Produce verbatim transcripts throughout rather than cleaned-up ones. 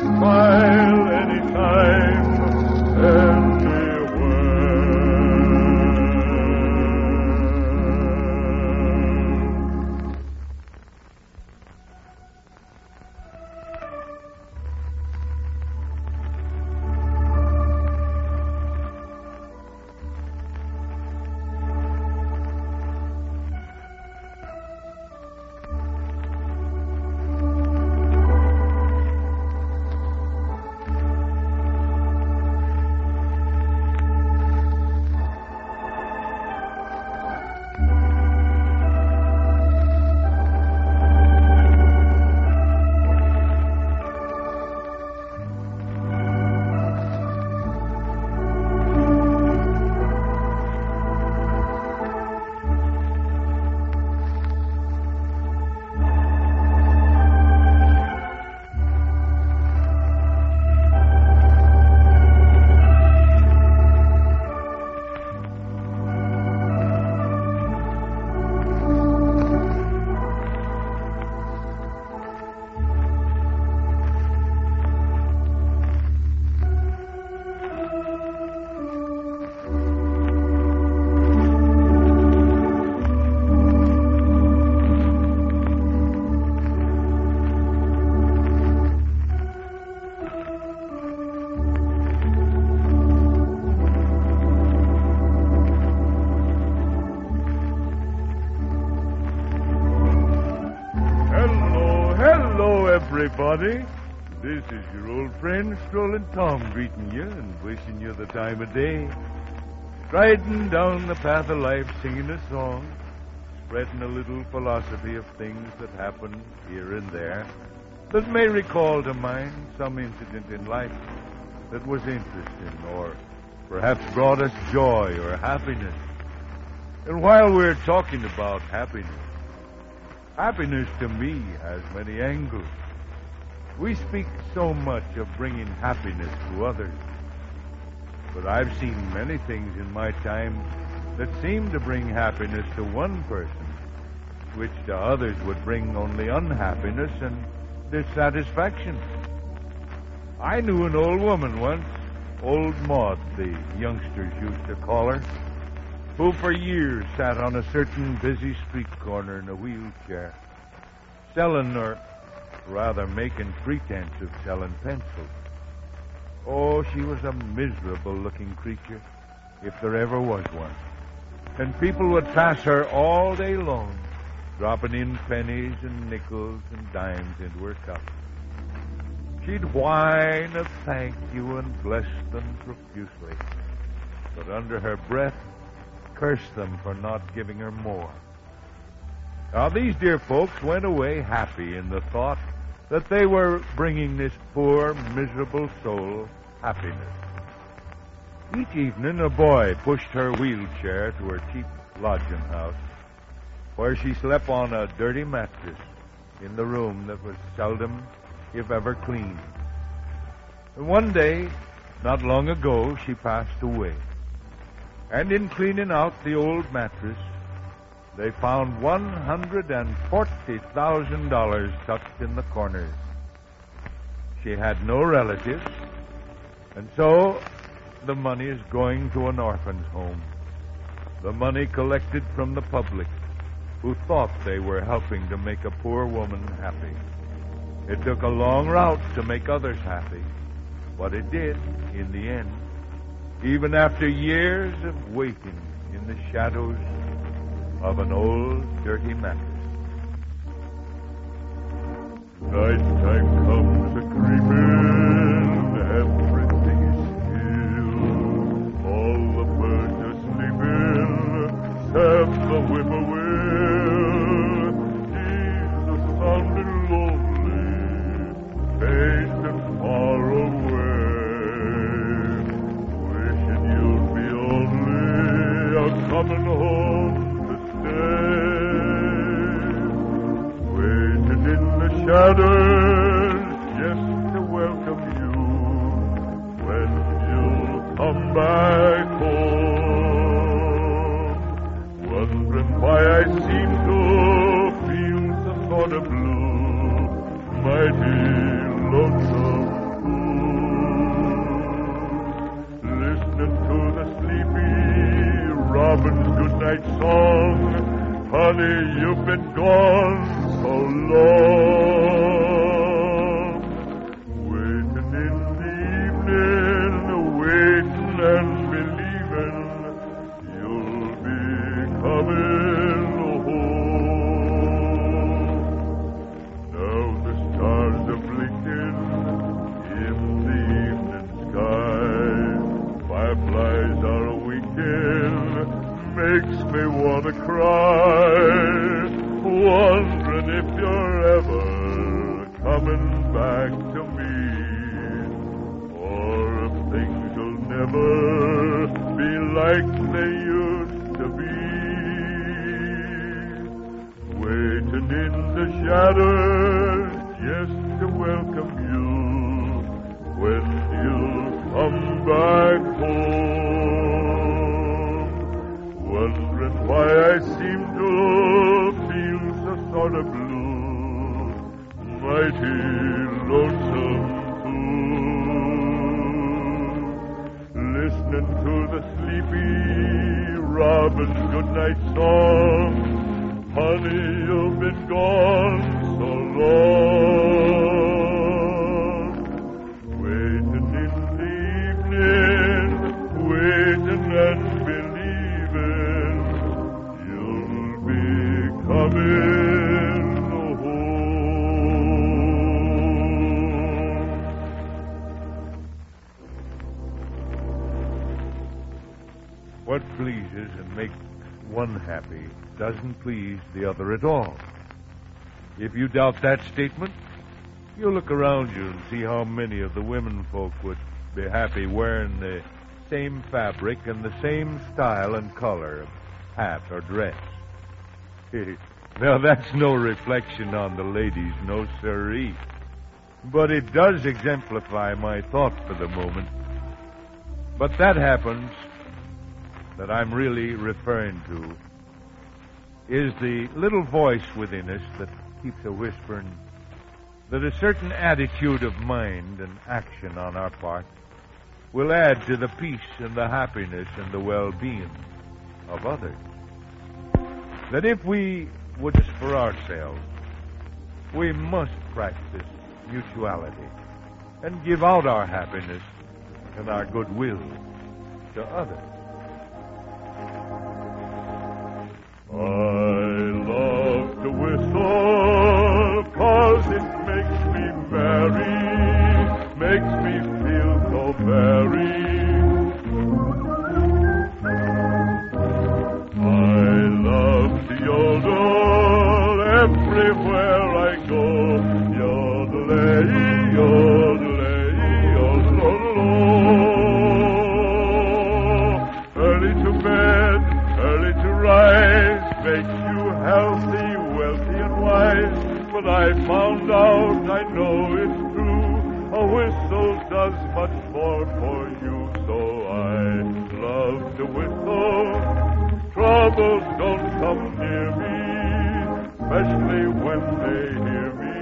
smile anytime, anywhere. Everybody, this is your old friend Strolling Tom greeting you and wishing you the time of day. Striding down the path of life, singing a song, spreading a little philosophy of things that happen here and there that may recall to mind some incident in life that was interesting or perhaps brought us joy or happiness. And while we're talking about happiness, happiness to me has many angles. We speak so much of bringing happiness to others, but I've seen many things in my time that seem to bring happiness to one person, which to others would bring only unhappiness and dissatisfaction. I knew an old woman once, Old Maud, the youngsters used to call her, who for years sat on a certain busy street corner in a wheelchair, selling or rather making pretense of selling pencils. Oh, she was a miserable-looking creature, if there ever was one. And people would pass her all day long, dropping in pennies and nickels and dimes into her cup. She'd whine a thank you and bless them profusely, but under her breath, curse them for not giving her more. Now, these dear folks went away happy in the thought that they were bringing this poor, miserable soul happiness. Each evening, a boy pushed her wheelchair to her cheap lodging house, where she slept on a dirty mattress in the room that was seldom, if ever, clean. And one day, not long ago, she passed away. And in cleaning out the old mattress, they found one hundred forty thousand dollars tucked in the corners. She had no relatives, and so the money is going to an orphan's home. The money collected from the public, who thought they were helping to make a poor woman happy. It took a long route to make others happy, but it did in the end, even after years of waiting in the shadows of an old dirty mattress. Nighttime comes a-creeping, everything is still. All the birds are sleeping, except the whippoorwill. Jesus sounded lonely, faint and far away, wishing you'd be only a coming home. Waited in the shadows just to welcome you when you'll come back home. Wondering why I seem to feel so sort of blue, mighty lonesome night song. Honey, you've been gone so long. Waiting in the evening, waiting and believing you'll be coming home. Now the stars are blinking in the evening sky. Fireflies are winking, makes me want to cry. Wondering if you're ever coming back to me, or if things will never be like they used to be. Waiting in the shadows just to welcome you when you'll come back home. Wondering why I seem to feel so sort of blue, mighty lonesome too. Listening to the sleepy robin's goodnight song. Honey, you've been gone so long. Waiting in the evening, waiting and believing you'll be coming home. What pleases and makes one happy doesn't please the other at all. If you doubt that statement, you look around you and see how many of the women folk would be happy wearing the same fabric and the same style and color of hat or dress. Now, that's no reflection on the ladies, no siree. But it does exemplify my thought for the moment. But that happens that I'm really referring to is the little voice within us that keeps a whispering that a certain attitude of mind and action on our part will add to the peace and the happiness and the well-being of others. That if we would just for ourselves, we must practice mutuality and give out our happiness and our goodwill to others. I love to whistle, 'cause it makes me merry, makes me feel so very. I love to yodel everywhere I go. Yodel-ay, yodel-ay, yodel-oh. Early to bed, early to rise, makes you healthy, wealthy, and wise. But I found out, I know it's true, a whistle does much more for you. So I love to whistle. Troubles don't come near me, especially when they hear me.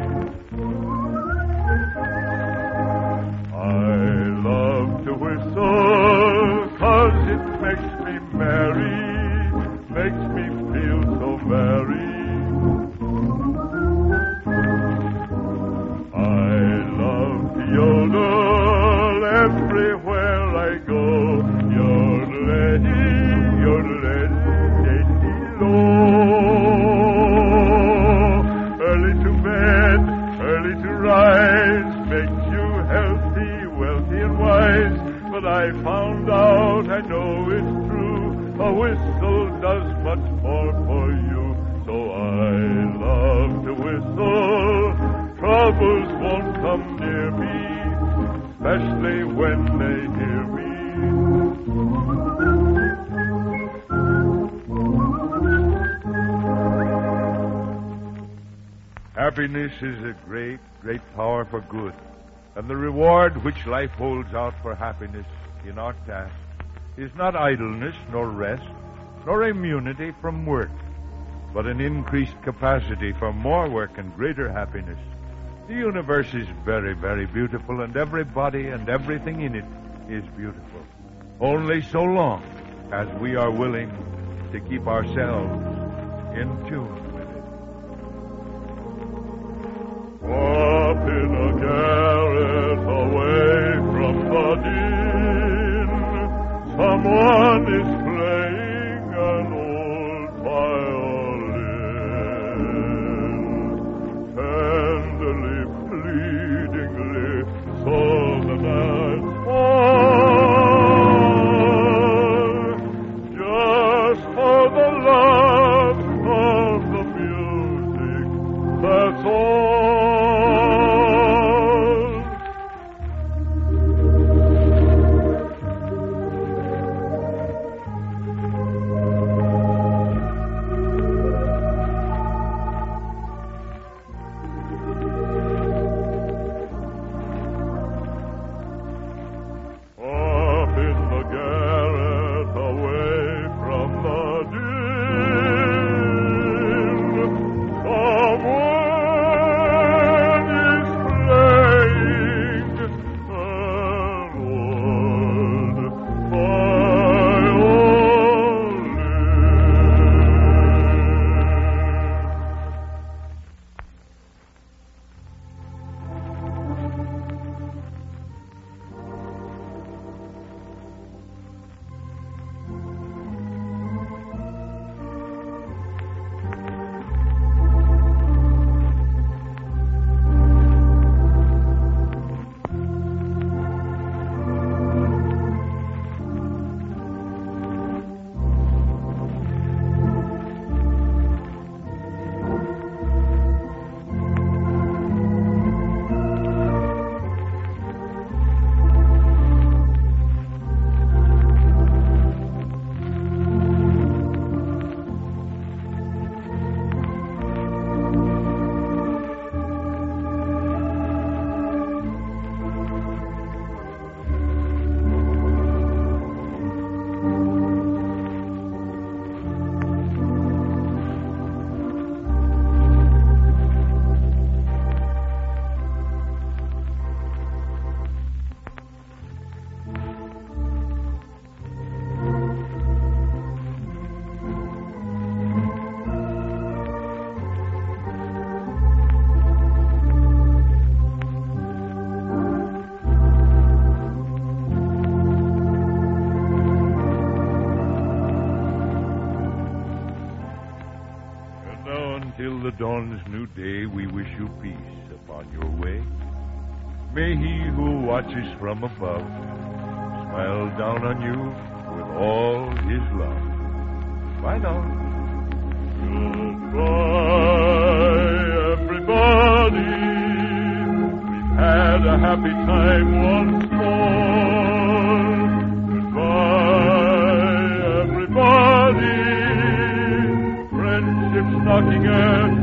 I love to whistle, 'cause it makes me merry, makes me feel so very. I love to yodel everywhere I go. Yodel-ay, yodel-ay, day-dee-lo. Early to bed, early to rise, makes you healthy, wealthy, and wise. But I found out, I know it's true, a whistle does much more for you. So I love to whistle. Troubles won't come near me, especially when they hear me. Happiness is a great, great power for good. And the reward which life holds out for happiness in our task is not idleness, nor rest, nor immunity from work, but an increased capacity for more work and greater happiness. The universe is very, very beautiful, and everybody and everything in it is beautiful. Only so long as we are willing to keep ourselves in tune with it. Up in a garret away from the din, someone is playing an old violin. Tenderly, pleadingly, so the night's on, just for the love of the music, that's all. Until the dawn's new day, we wish you peace upon your way. May he who watches from above smile down on you with all his love. Bye now. Goodbye, everybody. We've had a happy time once more. Goodbye, everybody. Friendship's knocking at